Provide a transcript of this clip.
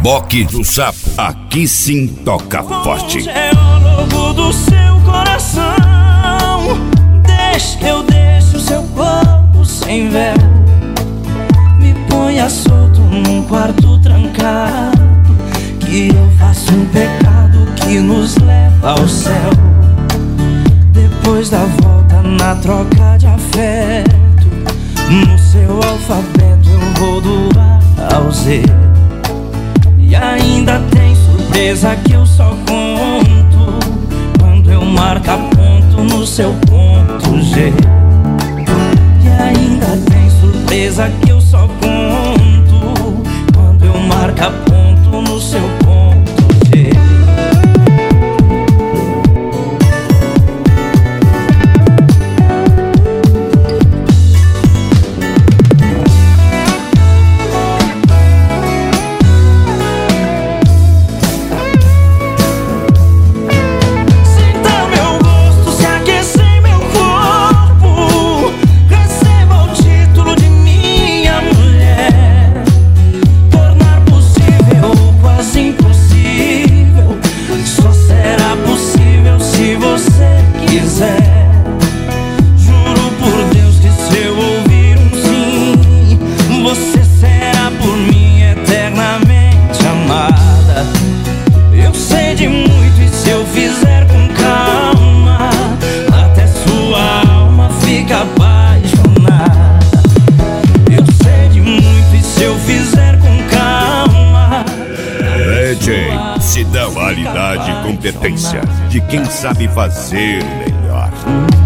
Boque do Sapo, aqui sim toca forte. Geólogo do seu coração, eu deixo seu corpo sem véu. Me ponha solto num quarto trancado, que eu faço um pecado que nos leva ao céu. Depois da volta na troca de afeto, no seu alfabeto eu vou do A ao Z. E ainda tem surpresa que eu só conto quando eu marcar ponto no seu ponto G. E ainda tem surpresa que eu só conto quando eu marcar ponto no seu ponto G. Juro por Deus que se eu ouvir um sim, você será por mim eternamente amada. Eu sei de muito e se eu fizer com calma, até sua alma fica apaixonada. Eu sei de muito e se eu fizer com calma, DJ, se dá qualidade e competência de quem sabe fazer melhor.